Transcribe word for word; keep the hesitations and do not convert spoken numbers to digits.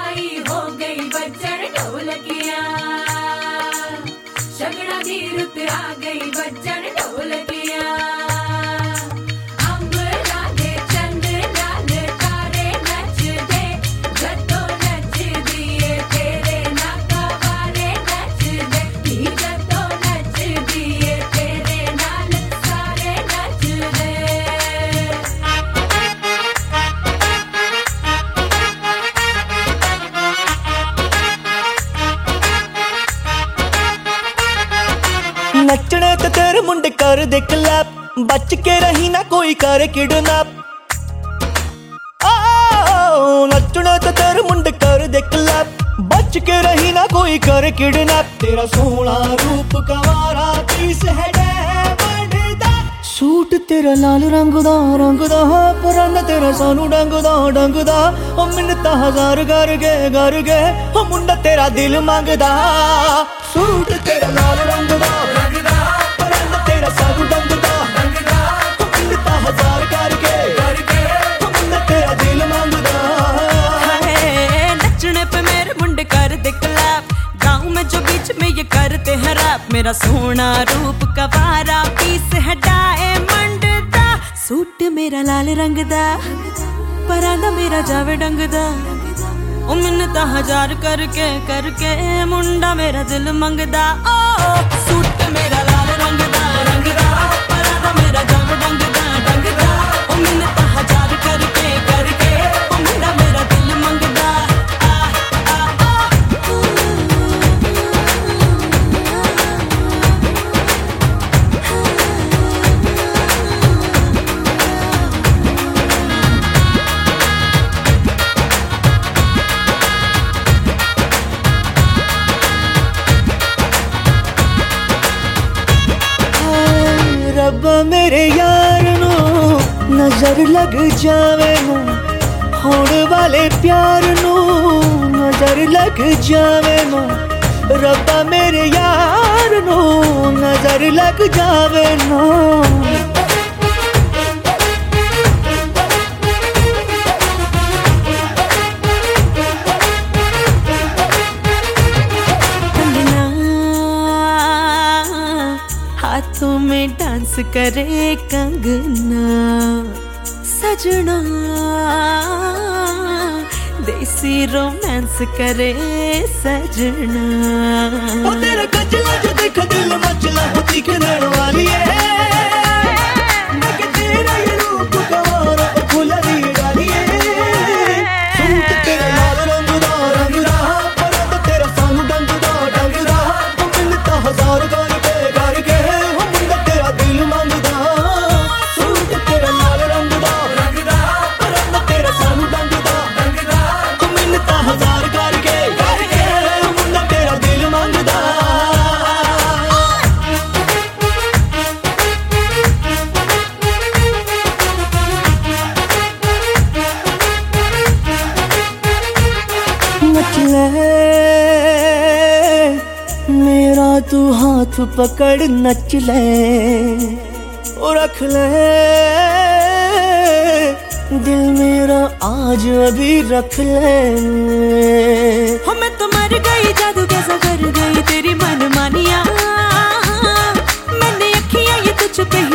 आई हो गई बजन ढोलकिया, शगड़ा दी रुत आ गई बजन ढोलकिया। अंब राधे चंद लाल तारे नच दे, जतो नच दिए तेरे नाका वारे नच दे, जतो नच दिए तेरे नाल सारे नच दे। नचने ते तेरे मुंडे कर दे क्लैप, बच के रही ना कोई करे किडनैप। नचने ते तेरे मुंडे कर दे क्लैप, बच के रही ना कोई करे किडनैप। तेरा सोहना रूप कवारा पीस है डायमंड दा, सूट तेरा लाल रंग दा रंग दा, परन तेरा सानू डंग दा डंग दा। ओ मिन्नतां हजार कर गए कर गए, ओ मुंडा तेरा दिल मंगदा। सूट तेरा लाल रंग दा रंग दा, परन तेरा सानू डंग दा डंग दा। ओ मिन्नतां हजार कर गए कर गए, ओ मुंडा तेरा दिल मंगदा। नचने पे मेरे मुंडे कर दे क्लैप, गाँव में जो बीच में ये करते हैं रैप। मेरा सोना रूप कवारा पीस है डायमंड दा, सूट मेरा लाल रंग दा, परांदा मेरा जावे डंग दा। ओ मिन्नतां हजार करके करके, मुंडा मेरा दिल मंगदा। ओ सूट मेरा लाल रंग दा रंग दा, परांदा मेरा जावे डंग दा डंग दा। ओ मिन्नतां हजार करके करके, ओ मुंडा मेरा दिल मंगदा। रब्बा मेरे यार नू नजर लग जावे नू, होने वाले प्यार नू नजर लग जावे नू। रब्बा मेरे यार नू नजर लग जावे नू। हाथों में डांस करे कंगना, सजना देसी रोमांस करे सजना। ओ तेरा गजला जो देख दिल मचला होती करने वाली है, मैं के तेरा ये रूप कवारा फुलरी डाली है। सूट तेरा लाल रंग दा रंग दा, परंद तेरा सानू डंग दा डंग दा। ओ मिन्नतां हजार करके करके, ओ मुंडा तेरा दिल मंगदा। सूट तेरा लाल रंग दा रंग दा, परंद तेरा सानू डंग दा डंग दा। ओ मिन्नतां हजार करके करके, ओ मुंडा तेरा दिल मंगदा। नच ले मेरा तू हाथ पकड़ नच ले, ओ रख ले दिल मेरा आज अभी रख ले। हो मैं तो मर गई, जादू कैसा कर गई तेरी मनमानियाँ, मैंने अखियाँ ये तुझ पे